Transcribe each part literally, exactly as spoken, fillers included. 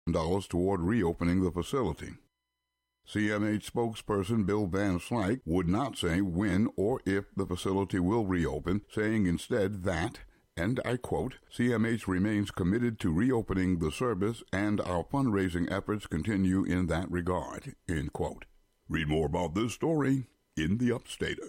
dollars toward reopening the facility. C M H spokesperson Bill Van Slyke would not say when or if the facility will reopen, saying instead that, and I quote, C M H remains committed to reopening the service and our fundraising efforts continue in that regard, end quote. Read more about this story in the Upstater.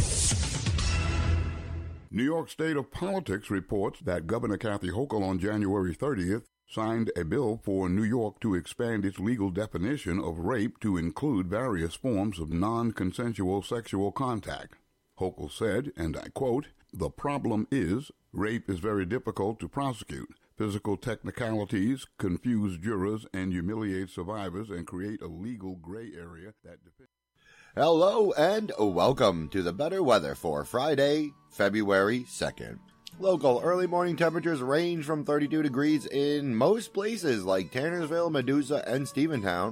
New York State of Politics reports that Governor Kathy Hochul on January thirtieth signed a bill for New York to expand its legal definition of rape to include various forms of non-consensual sexual contact. Hochul said, and I quote, "The problem is, rape is very difficult to prosecute. Physical technicalities confuse jurors and humiliate survivors and create a legal gray area that..." Hello and welcome to the better weather for Friday, February second. Local early morning temperatures range from thirty-two degrees in most places like Tannersville, Medusa, and Stephentown.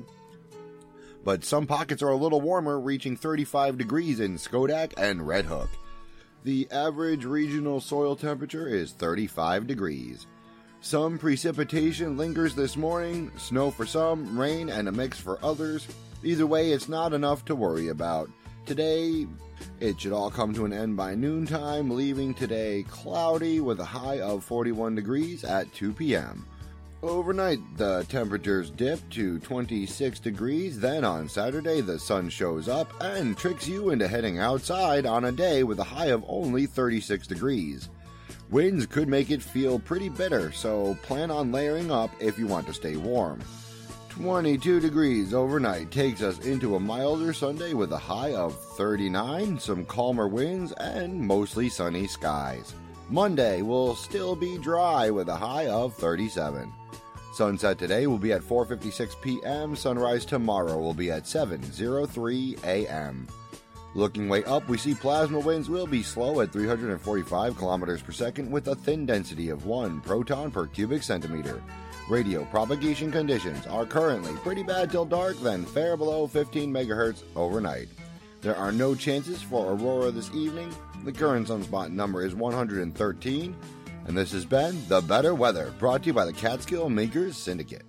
But some pockets are a little warmer, reaching thirty-five degrees in Schodack and Red Hook. The average regional soil temperature is thirty-five degrees. Some precipitation lingers this morning, snow for some, rain, and a mix for others. Either way, it's not enough to worry about. Today, it should all come to an end by noontime, leaving today cloudy with a high of forty-one degrees at two p.m. Overnight, the temperatures dip to twenty-six degrees. Then on Saturday, the sun shows up and tricks you into heading outside on a day with a high of only thirty-six degrees. Winds could make it feel pretty bitter, so plan on layering up if you want to stay warm. twenty-two degrees overnight takes us into a milder Sunday with a high of thirty-nine, some calmer winds, and mostly sunny skies. Monday will still be dry with a high of thirty-seven. Sunset today will be at four fifty-six p.m. Sunrise tomorrow will be at seven oh three a.m. Looking way up, we see plasma winds will be slow at three hundred forty-five kilometers per second with a thin density of one proton per cubic centimeter. Radio propagation conditions are currently pretty bad till dark, then fair below fifteen megahertz overnight. There are no chances for aurora this evening. The current sunspot number is one hundred thirteen. And this has been The Better Weather, brought to you by the Catskill Makers Syndicate.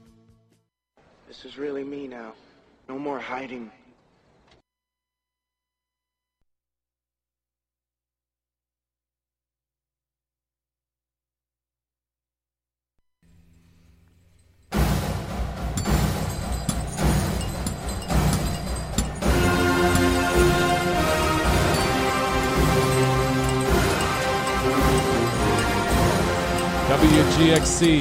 This is really me now. No more hiding. W G X C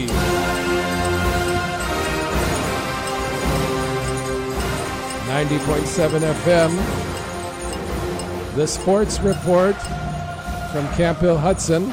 ninety point seven F M. The Sports Report from Camp Hill Hudson.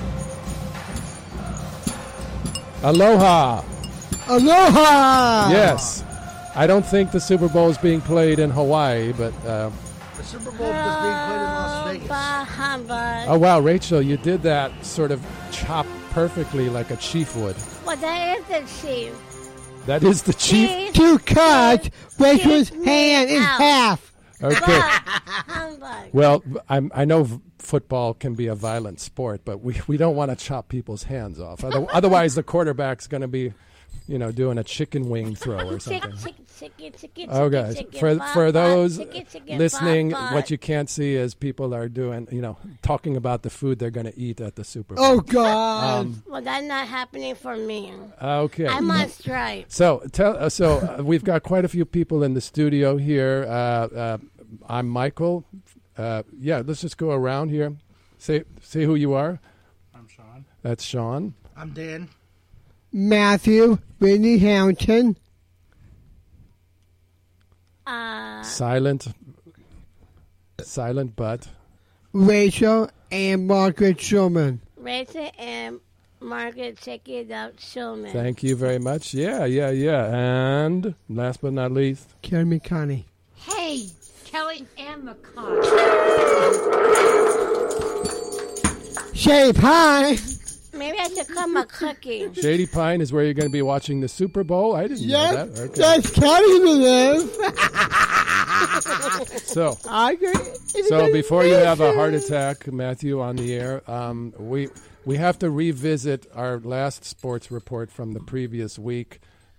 Aloha! Aloha! Yes. I don't think the Super Bowl is being played in Hawaii, but... Uh, the Super Bowl is being played in Las Vegas. Oh, wow, Rachel, you did that sort of chop perfectly like a chief would. Well, that is the chief. That is the chief? chief. To cut Rachel's hand in out. half. Okay. Well, I'm, I know v- football can be a violent sport, but we, we don't want to chop people's hands off. Other, otherwise, the quarterback's going to be, you know, doing a chicken wing throw or something. Chicken, chicken, chicken, okay. chicken, for bop, for those bop, chicken, chicken, listening, bop, bop. what you can't see is people are doing, you know, talking about the food they're going to eat at the Super Bowl. Oh, God. Um, well, that's not happening for me. Okay. I'm on strike. So, tell, uh, so uh, we've got quite a few people in the studio here. Uh, uh, I'm Michael. Uh, yeah, let's just go around here. Say, say who you are. I'm Sean. That's Sean. I'm Dan. Matthew, Whitney Hamilton. Uh, silent. Silent, but. Rachel and Margaret Schulman. Rachel and Margaret, check it out, Schulman. Thank you very much. Yeah, yeah, yeah. And last but not least. Kelly McConney. Hey, Kelly and McConney. Shady Pine. Maybe I should come a cookie. Shady Pine is where you're going to be watching the Super Bowl. I didn't yes, know that. Okay. That's Kelly to live. So, I agree. So before you have a heart attack, Matthew, on the air, um, we we have to revisit our last sports report from the previous week.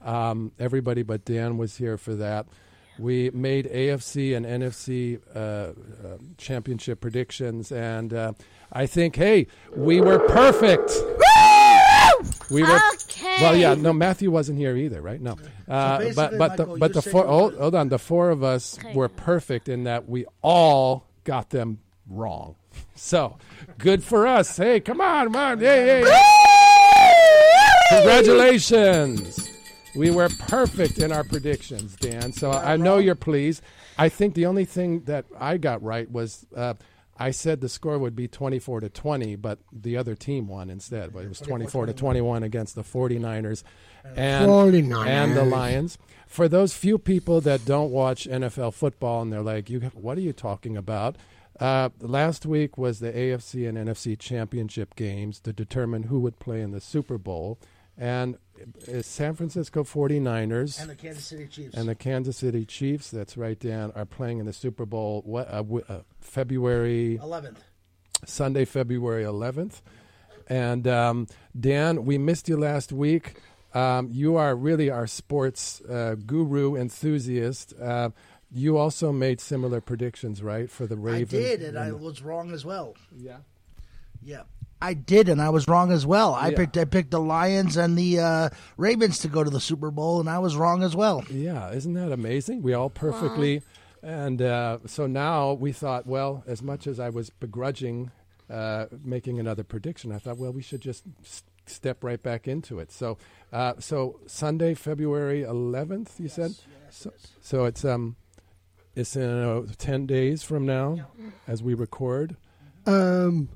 Um, everybody but Dan was here for that. We made A F C and N F C uh, uh, championship predictions, and uh, I think, hey, we were perfect. We were Okay. well, yeah. No, Matthew wasn't here either, right? No, uh, So but but Michael, the but you the said four you hold, were- hold on, the four of us Okay. were perfect in that we all got them wrong. So good for us. Hey, come on, come on, hey, hey. Congratulations. We were perfect in our predictions, Dan. So I know you're pleased. I think the only thing that I got right was uh, I said the score would be twenty-four to twenty, but the other team won instead. But it was twenty-four to twenty-one against the 49ers and, 49ers. and the Lions. For those few people that don't watch N F L football and they're like, "You, what are you talking about?" Uh, last week was the A F C and N F C championship games to determine who would play in the Super Bowl. And it's San Francisco 49ers And the Kansas City Chiefs. and the Kansas City Chiefs, that's right, Dan, are playing in the Super Bowl what, uh, w- uh, February eleventh. Sunday, February eleventh. And um, Dan, we missed you last week. Um, you are really our sports uh, guru enthusiast. Uh, you also made similar predictions, right, for the I Ravens? did, and I was wrong as well. Yeah. Yeah. I did, and I was wrong as well. I Yeah. picked I picked the Lions and the uh, Ravens to go to the Super Bowl, and I was wrong as well. Yeah, isn't that amazing? We all perfectly, and uh, so now we thought, well, as much as I was begrudging uh, making another prediction, I thought, well, we should just s- step right back into it. So, uh, so Sunday, February eleventh, you said. So, so it's um, it's in uh, ten days from now, as we record. Um,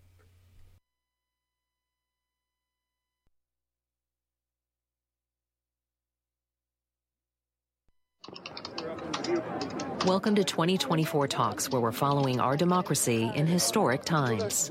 Welcome to twenty twenty-four Talks, where we're following our democracy in historic times.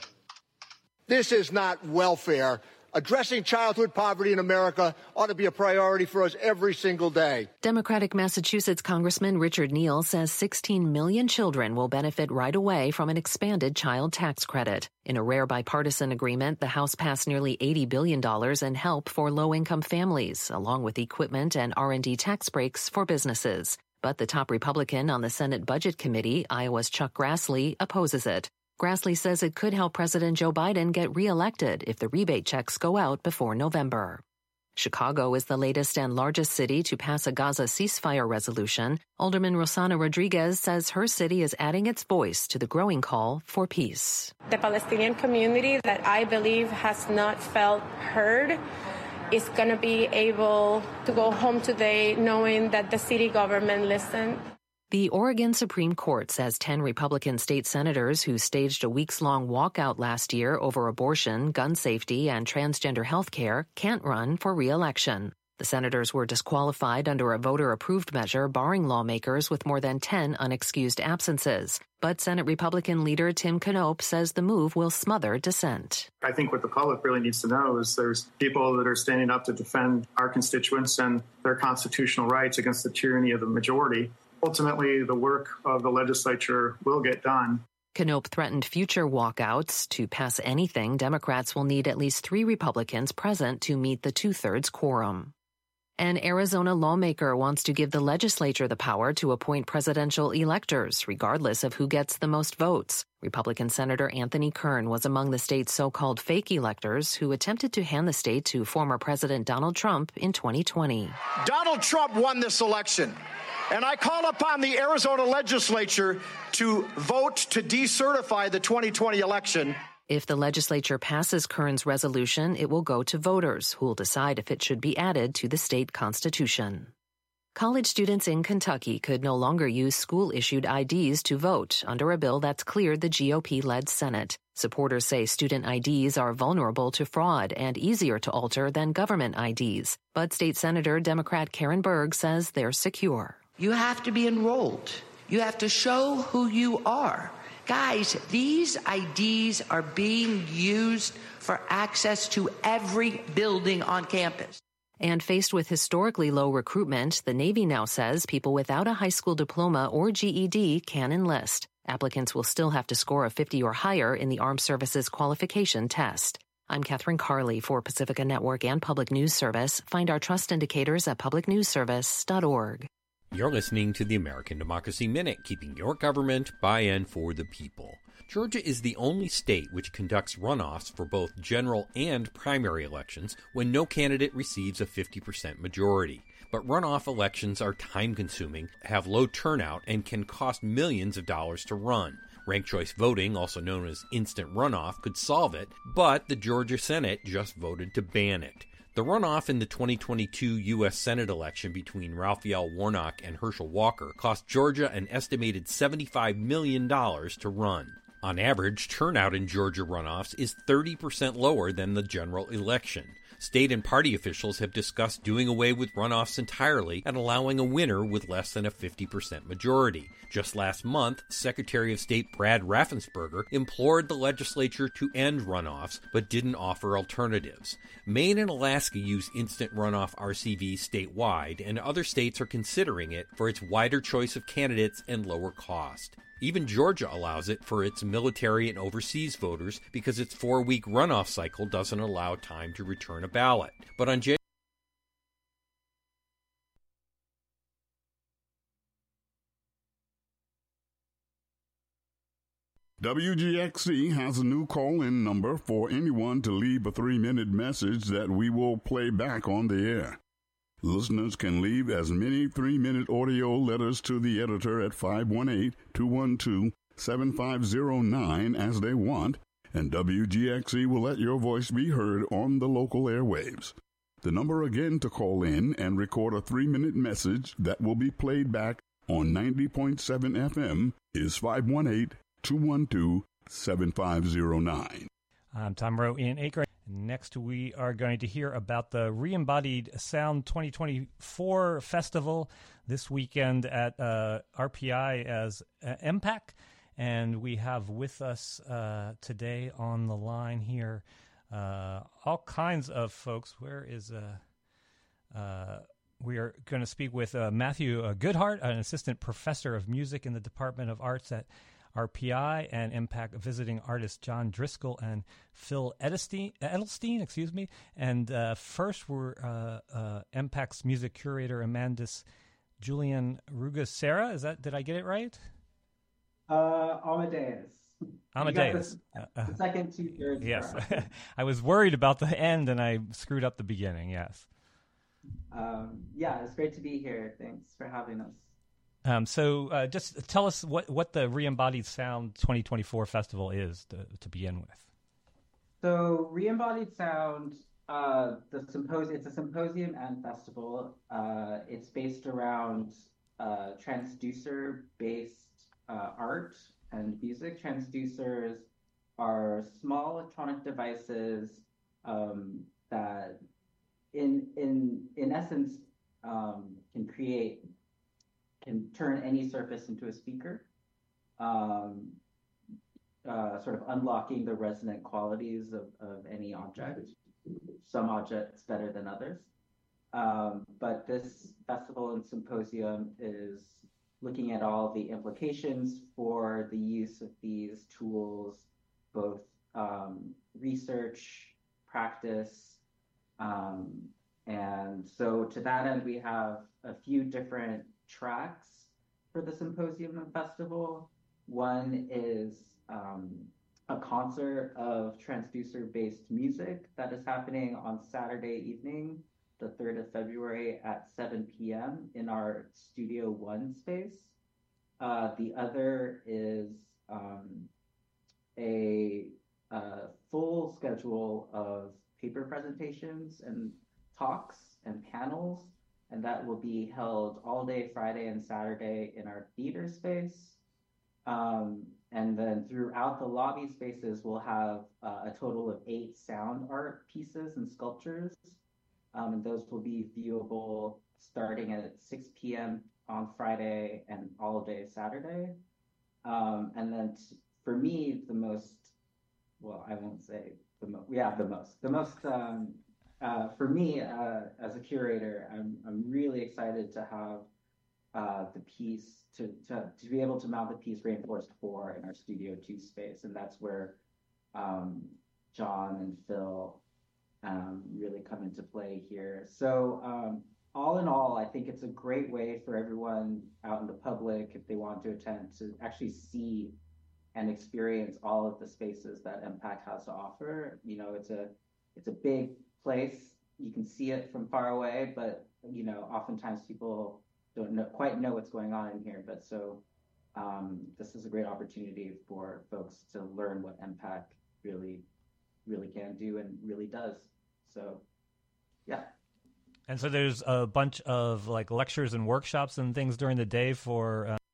This is not welfare. Addressing childhood poverty in America ought to be a priority for us every single day. Democratic Massachusetts Congressman Richard Neal says sixteen million children will benefit right away from an expanded child tax credit. In a rare bipartisan agreement, the House passed nearly eighty billion dollars in help for low-income families, along with equipment and R and D tax breaks for businesses. But the top Republican on the Senate Budget Committee, Iowa's Chuck Grassley, opposes it. Grassley says it could help President Joe Biden get reelected if the rebate checks go out before November. Chicago is the latest and largest city to pass a Gaza ceasefire resolution. Alderman Rossana Rodriguez says her city is adding its voice to the growing call for peace. The Palestinian community that I believe has not felt heard is going to be able to go home today knowing that the city government listened. The Oregon Supreme Court says ten Republican state senators who staged a weeks-long walkout last year over abortion, gun safety, and transgender health care can't run for re-election. The senators were disqualified under a voter-approved measure barring lawmakers with more than ten unexcused absences. But Senate Republican leader Tim Knopp says the move will smother dissent. I think what the public really needs to know is there's people that are standing up to defend our constituents and their constitutional rights against the tyranny of the majority. Ultimately, the work of the legislature will get done. Knopp threatened future walkouts. To pass anything, Democrats will need at least three Republicans present to meet the two-thirds quorum. An Arizona lawmaker wants to give the legislature the power to appoint presidential electors, regardless of who gets the most votes. Republican Senator Anthony Kern was among the state's so-called fake electors who attempted to hand the state to former President Donald Trump in twenty twenty. Donald Trump won this election, and I call upon the Arizona legislature to vote to decertify the twenty twenty election. If the legislature passes Kern's resolution, it will go to voters, who will decide if it should be added to the state constitution. College students in Kentucky could no longer use school-issued I Ds to vote under a bill that's cleared the G O P-led Senate. Supporters say student I Ds are vulnerable to fraud and easier to alter than government I Ds. But State Senator Democrat Karen Berg says they're secure. You have to be enrolled. You have to show who you are. Guys, these I Ds are being used for access to every building on campus. And faced with historically low recruitment, the Navy now says people without a high school diploma or G E D can enlist. Applicants will still have to score a fifty or higher in the Armed Services Qualification Test. I'm Catherine Carley for Pacifica Network and Public News Service. Find our trust indicators at public news service dot org. You're listening to the American Democracy Minute, keeping your government by and for the people. Georgia is the only state which conducts runoffs for both general and primary elections when no candidate receives a fifty percent majority. But runoff elections are time-consuming, have low turnout, and can cost millions of dollars to run. Ranked choice voting, also known as instant runoff, could solve it, but the Georgia Senate just voted to ban it. The runoff in the twenty twenty-two U S Senate election between Raphael Warnock and Herschel Walker cost Georgia an estimated seventy-five million dollars to run. On average, turnout in Georgia runoffs is thirty percent lower than the general election. State and party officials have discussed doing away with runoffs entirely and allowing a winner with less than a fifty percent majority. Just last month, Secretary of State Brad Raffensperger implored the legislature to end runoffs, but didn't offer alternatives. Maine and Alaska use instant runoff R C Vs statewide, and other states are considering it for its wider choice of candidates and lower cost. Even Georgia allows it for its military and overseas voters because its four-week runoff cycle doesn't allow time to return a ballot. But on January W G X C has a new call-in number for anyone to leave a three-minute message that we will play back on the air. Listeners can leave as many three-minute audio letters to the editor at five one eight, two one two, seven five zero nine as they want, and W G X C will let your voice be heard on the local airwaves. The number again to call in and record a three-minute message that will be played back on ninety point seven F M is five one eight, two one two, seven five zero nine. I'm Tom Rowe in Akron. Next, we are going to hear about the Re-Embodied Sound twenty twenty-four Festival this weekend at uh, R P I as uh, M PAC. And we have with us uh, today on the line here uh, all kinds of folks. Where is... Uh, uh, we are going to speak with uh, Matthew uh, Goodhart, an assistant professor of music in the Department of Arts at R P I, and M PAC visiting artist John Driscoll and Phil Edelstein, Edelstein excuse me. And uh, first, we're uh, uh, M PAC's music curator, Amandis Julian Ruggiero. Is that, did I get it right? Uh, Amadeus. Amadeus. The, the second two thirds. Yes. I was worried about the end and I screwed up the beginning. Yes. Um, yeah, it's great to be here. Thanks for having us. Um, so uh, just tell us what, what the Re-Embodied Sound twenty twenty-four Festival is to, to begin with. So Re-Embodied Sound, uh, the symposium, it's a symposium and festival. Uh, it's based around uh, transducer-based uh, art and music. Transducers are small electronic devices um, that, in in in essence, um, can create. can turn any surface into a speaker, um, uh, sort of unlocking the resonant qualities of, of any object. Some objects better than others. Um, but this festival and symposium is looking at all the implications for the use of these tools, both um, research, practice, um, and so to that end, we have a few different tracks for the symposium and festival. One is um, a concert of transducer-based music that is happening on Saturday evening, the third of February at seven p.m. in our Studio One space. Uh, the other is um, a, a full schedule of paper presentations and talks and panels, and that will be held all day Friday and Saturday in our theater space. Um, and then throughout the lobby spaces, we'll have uh, a total of eight sound art pieces and sculptures. Um, and those will be viewable starting at six p.m. on Friday and all day Saturday. Um, and then t- for me, the most, well, I won't say the most, yeah, the most, the most, um, Uh, for me, uh, as a curator, I'm I'm really excited to have uh, the piece to, to to be able to mount the piece Rainforest four in our Studio Two space, and that's where um, John and Phil um, really come into play here. So um, all in all, I think it's a great way for everyone out in the public, if they want to attend, to actually see and experience all of the spaces that M PAC has to offer. You know, it's a it's a big place. You can see it from far away, but you know, oftentimes people don't know, quite know what's going on in here. But so um, this is a great opportunity for folks to learn what M PAC really, really can do and really does. So, yeah. And so there's a bunch of like lectures and workshops and things during the day for. Uh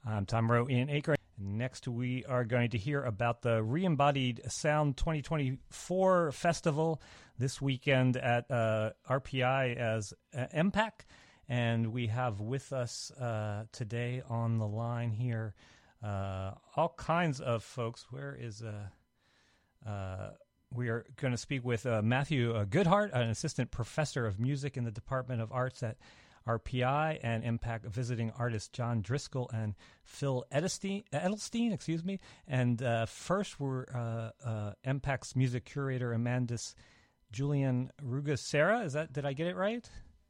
I'm Tom Rowe in Acre. Next, we are going to hear about the Re-Embodied Sound twenty twenty-four Festival this weekend at uh, R P I as uh, M PAC. And we have with us uh, today on the line here uh, all kinds of folks. Where is... Uh, uh, we are going to speak with uh, Matthew uh, Goodhart, an assistant professor of music in the Department of Arts at R P I, and M PAC visiting artist John Driscoll and Phil Edelstein, Edelstein excuse me. And uh, first, we're uh, uh, M PAC's music curator, Amandis Julian Ruggiero. Is that, did I get it right?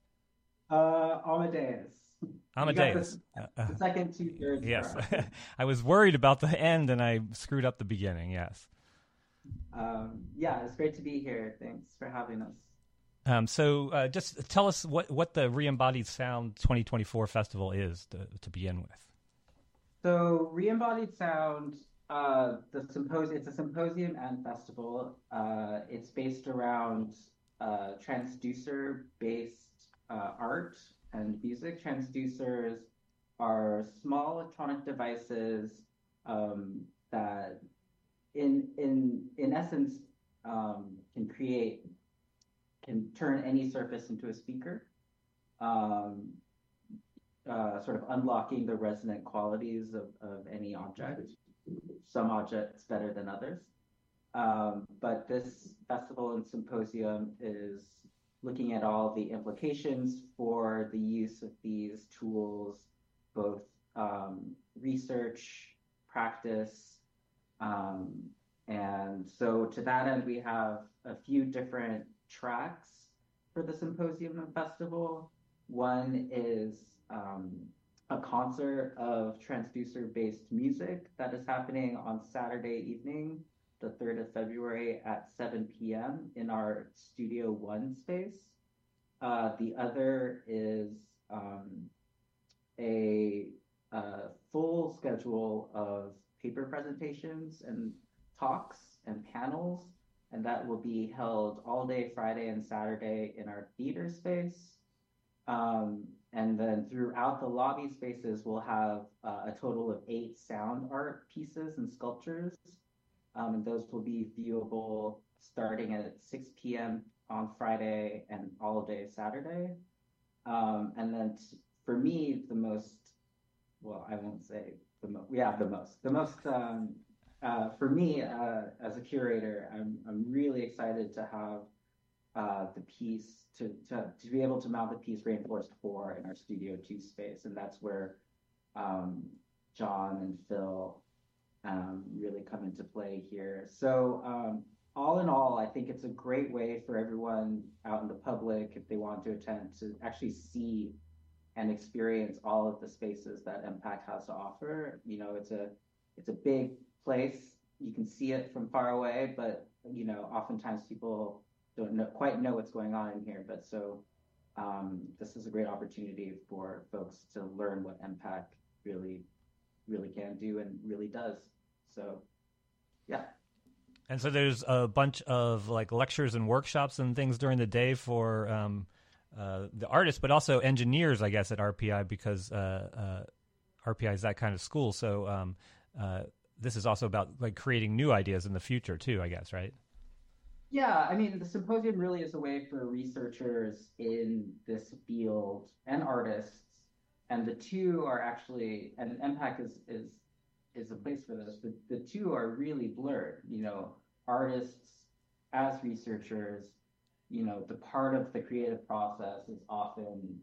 Uh, Amadeus. Amadeus. The, the second two thirds. Yes. I was worried about the end and I screwed up the beginning. Yes. Um, yeah, it's great to be here. Thanks for having us. Um, so uh, just tell us what, what the Re-Embodied Sound twenty twenty-four Festival is to, to begin with. So Re-Embodied Sound, uh, the sympos- it's a symposium and festival. Uh, it's based around uh, transducer-based uh, art and music. Transducers are small electronic devices um, that, in in in essence, um, can create, can turn any surface into a speaker, um, uh, sort of unlocking the resonant qualities of, of any object. Some objects better than others. Um, but this festival and symposium is looking at all the implications for the use of these tools, both um, research, practice, um, and so to that end, we have a few different tracks for the symposium and festival. One is um, a concert of transducer-based music that is happening on Saturday evening, the third of February at seven p.m. in our Studio One space. Uh, the other is um, a, a full schedule of paper presentations and talks and panels, and that will be held all day Friday and Saturday in our theater space. Um, and then throughout the lobby spaces, we'll have uh, a total of eight sound art pieces and sculptures. Um, and those will be viewable starting at six p.m. on Friday and all day Saturday. Um, and then t- for me, the most, well, I won't say the most, yeah, the most, the most, um, uh, for me uh, as a curator, I'm, I'm really excited to have uh, the piece, to, to, to be able to mount the piece Rainforest four in our Studio two space. And that's where um, John and Phil Um, really come into play here. So um, all in all, I think it's a great way for everyone out in the public, if they want to attend, to actually see and experience all of the spaces that M PAC has to offer. You know, it's a it's a big place. You can see it from far away, but you know, oftentimes people don't know, quite know what's going on in here. But so um, this is a great opportunity for folks to learn what M PAC really really can do and really does. So, yeah. And so there's a bunch of like lectures and workshops and things during the day for um, uh, the artists, but also engineers, I guess, at R P I, because uh, uh, R P I is that kind of school. So um, uh, this is also about like creating new ideas in the future too, I guess, right? Yeah, I mean, the symposium really is a way for researchers in this field and artists, and the two are actually, and M PAC is is is a place for this, but the two are really blurred. You know, artists as researchers, you know, the part of the creative process is often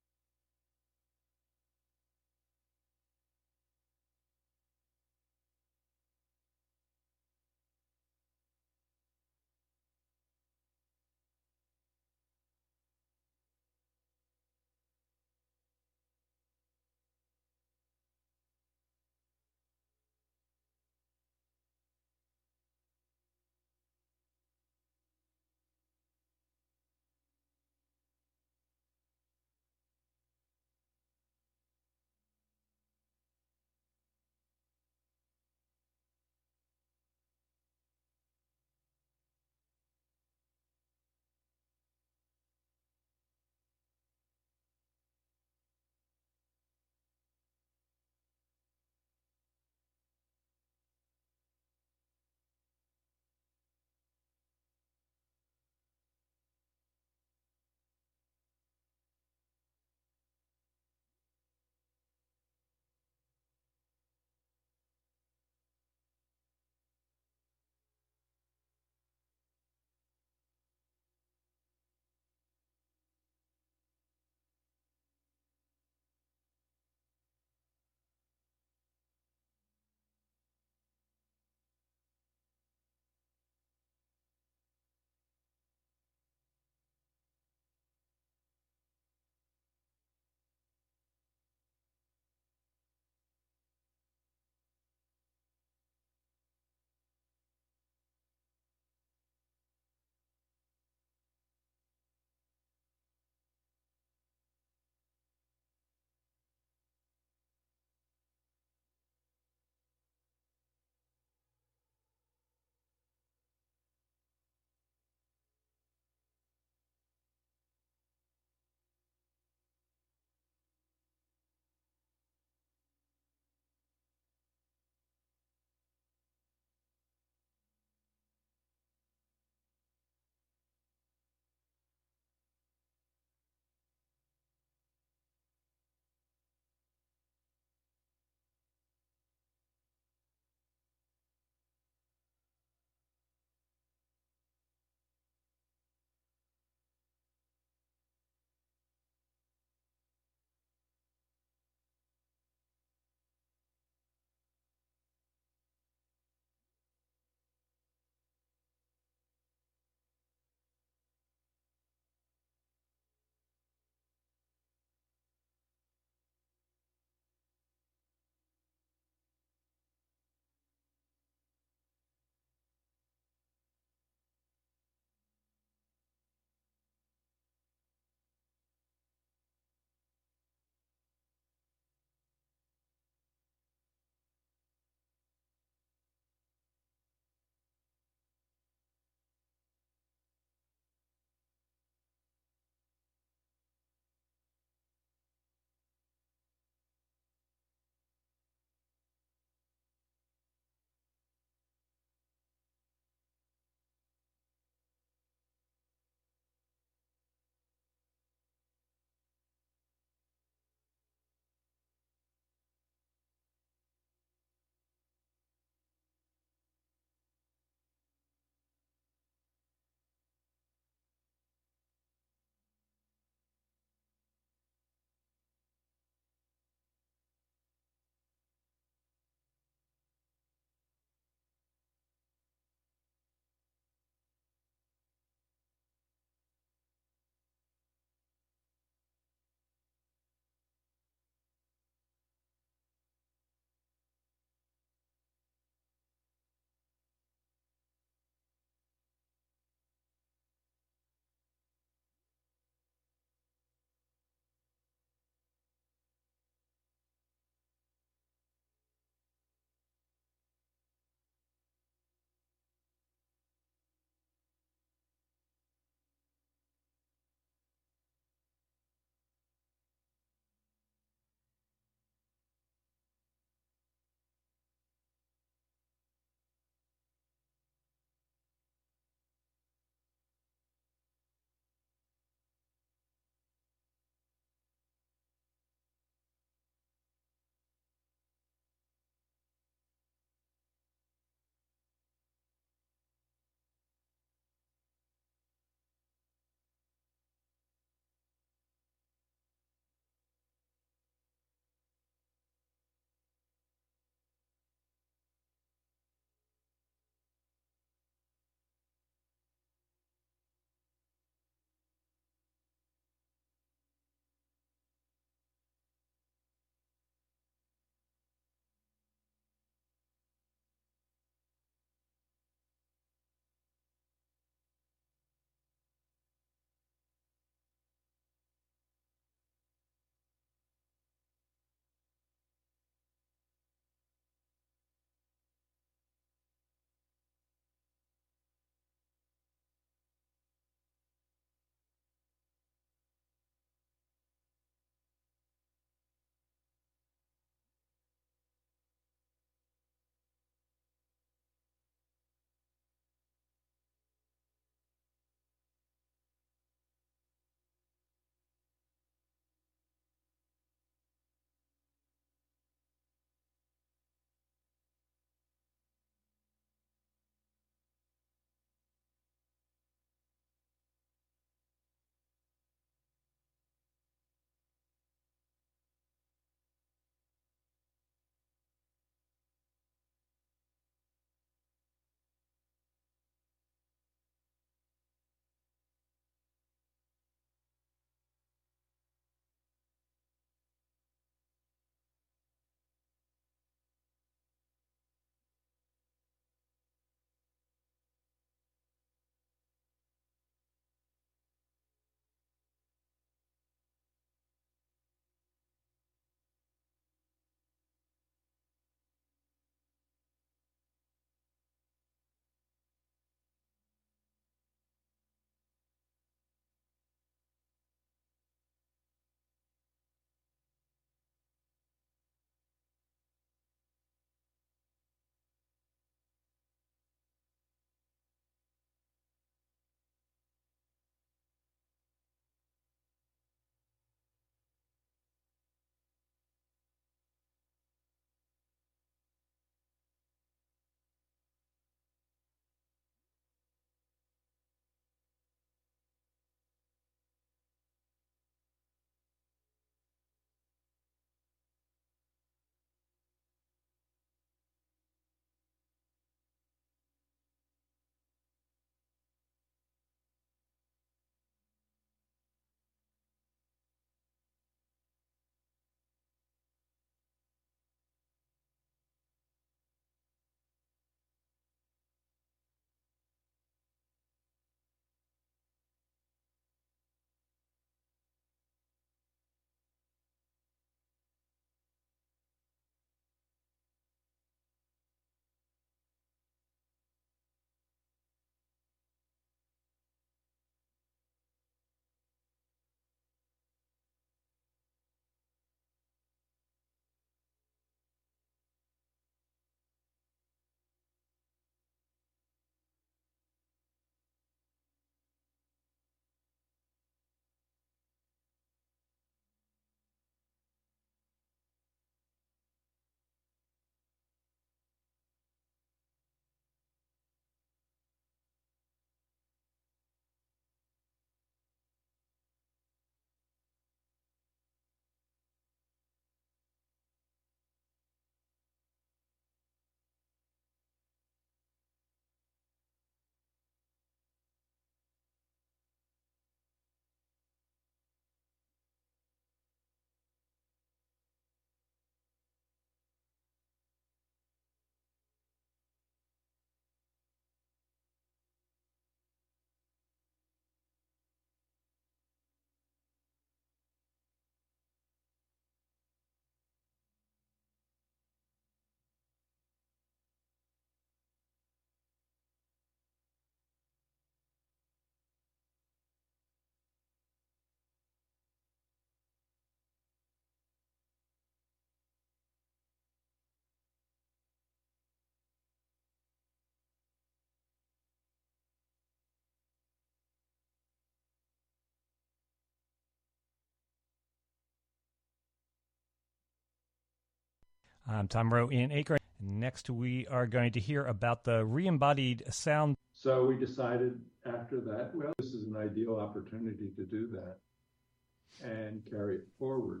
I'm Tom Rowe in Akron. Next, we are going to hear about the re-embodied sound. So we decided after that, well, this is an ideal opportunity to do that and carry it forward.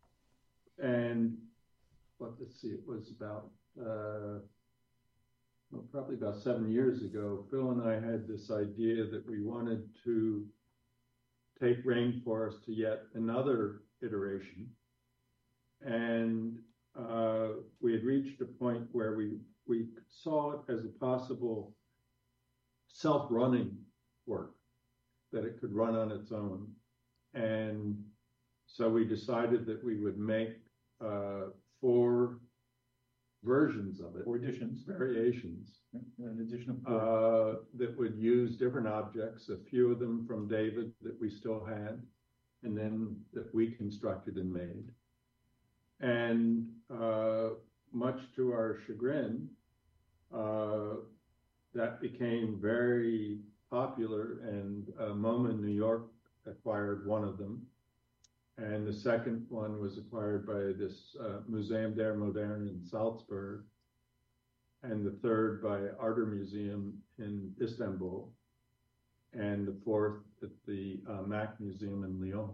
And what, let's see, it was about, uh, well, probably about seven years ago, Phil and I had this idea that we wanted to take Rainforest to yet another iteration. And uh, we had reached a point where we, we saw it as a possible self-running work, that it could run on its own. And so we decided that we would make uh, four versions of it. Four editions. Variations. An edition of four. Uh, that would use different objects, a few of them from David that we still had, and then that we constructed and made. And uh, much to our chagrin, uh, that became very popular, and uh, MoMA in New York acquired one of them. And the second one was acquired by this uh, Museum der Moderne in Salzburg, and the third by Arte Museum in Istanbul, and the fourth at the uh, Mack Museum in Lyon.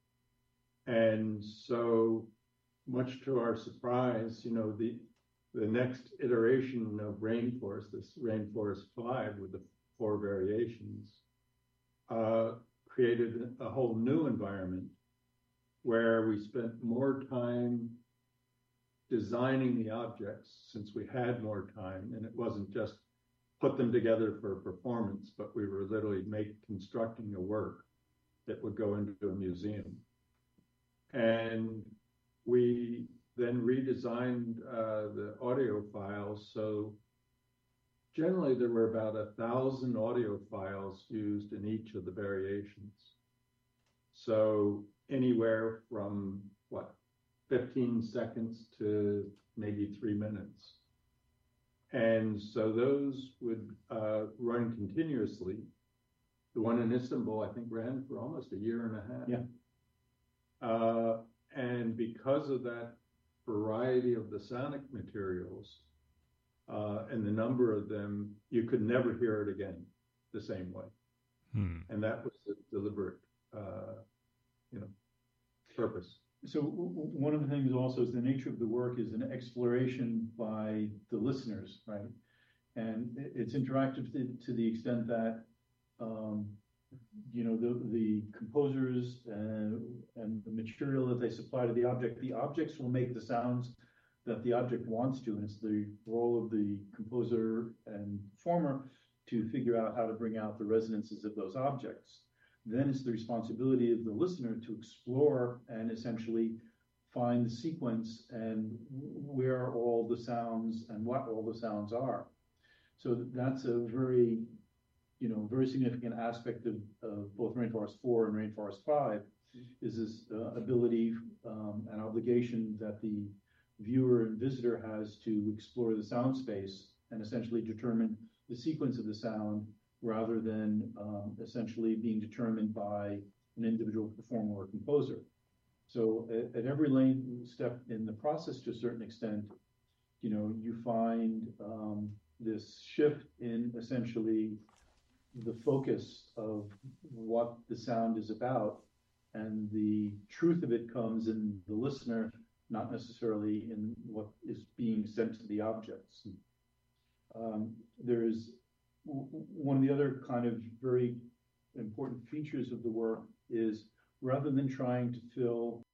And so, much to our surprise, you know, the the next iteration of Rainforest, this Rainforest five with the four variations, uh, created a whole new environment where we spent more time designing the objects, since we had more time, and it wasn't just put them together for performance, but we were literally make, constructing a work that would go into a museum. And we then redesigned uh, the audio files. So generally there were about a thousand audio files used in each of the variations. So anywhere from what, fifteen seconds to maybe three minutes. And so those would uh, run continuously. The one in Istanbul, I think, ran for almost a year and a half. Yeah. Uh, and because of that variety of the sonic materials uh, and the number of them, you could never hear it again the same way. Hmm. And that was the deliberate, uh, you know, purpose. So w- w- one of the things also is the nature of the work is an exploration by the listeners, right? And it- it's interactive to, to the extent that, um, you know, the, the composers and, and the material that they supply to the object, the objects will make the sounds that the object wants to, and it's the role of the composer and performer to figure out how to bring out the resonances of those objects. Then it's the responsibility of the listener to explore and essentially find the sequence and where all the sounds and what all the sounds are. So that's a very, you know, very significant aspect of, of both Rainforest four and Rainforest five, is this uh, ability um, and obligation that the viewer and visitor has to explore the sound space and essentially determine the sequence of the sound, rather than um, essentially being determined by an individual performer or composer. So at, at every lane step in the process, to a certain extent, you know, you find um, this shift in essentially the focus of what the sound is about, and the truth of it comes in the listener, not necessarily in what is being sent to the objects. Um, there's one of the other kind of very important features of the work is, rather than trying to fill